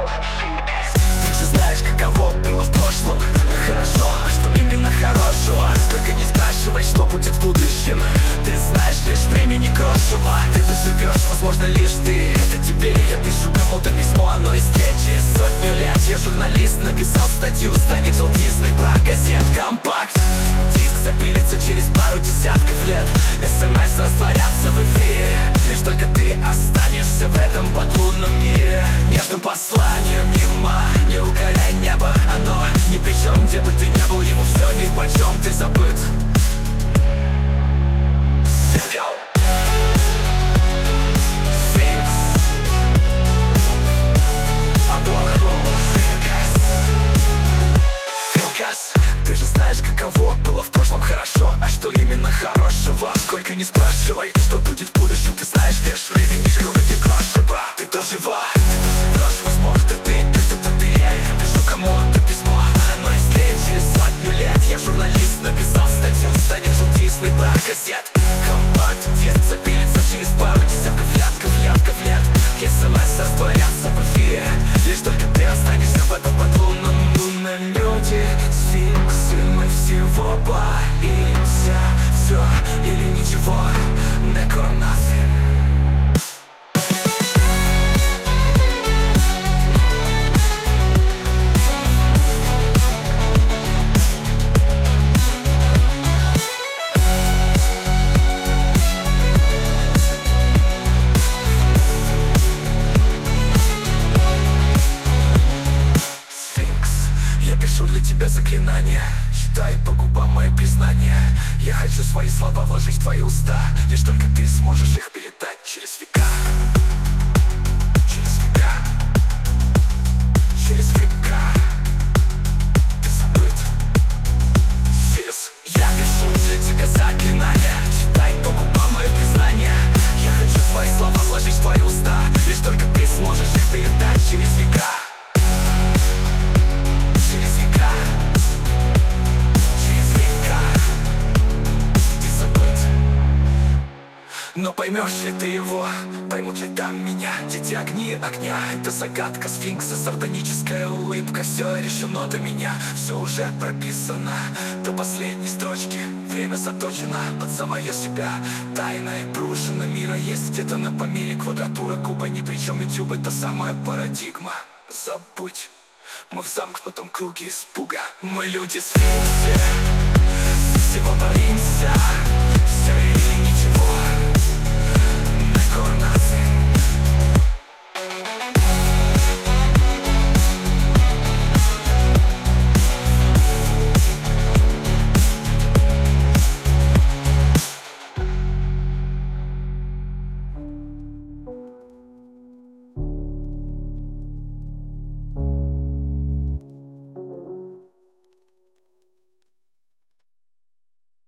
Ты же знаешь, каково было в прошлом. Хорошо, а что именно хорошего? Только не спрашивай, что будет в будущем. Ты знаешь, лишь времени крошево. Ты доживешь, возможно, лишь ты. Это тебе я пишу кому-то письмо, оно из встречи. Сотню лет я журналист, написал статью, станет желтизной про газет «Компакт». Диск запилится через пару десятков лет. СМС растворятся в эфире. Лишь только ты останешься в этом подлунном мире. Между посланием мимо, не укоряй небо. Оно ни при чем, где бы ты ни был, ему все нипочем, ты забыт. Ты же знаешь, каково было в прошлом хорошо, а что именно хорошего? Сколько не спрашивай, что будет в будущем. Ты знаешь, лишь времени вроде крошева. Ты доживай, возможно, ты пишу кому-то письмо, оно из через сотню лет. Я журналист, написал статью, станет желтизной про газет «Компакт». Диск запилится через пару десятков лет. СМС растворятся в эфире. Лишь только ты останешься в этом подлунном люди. Сфинксы, мы всего боимся. Все или ничего, некронасы. Для тебя заклинание, читай по губам мои признания. Я хочу свои слова вложить в твои уста. Лишь только ты сможешь их передать через века. Через века. Через века. Ты забыт. Я пишу для тебя заклинания, читай по губам мои признания. Я хочу свои слова вложить в твои уста. Лишь только ты сможешь их передать через века. Но поймешь ли ты его, поймут ли там меня? Дети огни огня, это загадка сфинкса, сардоническая улыбка. Все решено до меня, все уже прописано до последней строчки. Время заточено под самое себя. Тайная пружина мира есть где-то на помере. Квадратура куба ни при чем, YouTube это самая парадигма. Забудь, мы в замкнутом круге испуга. Мы люди сфинксы, всего боимся.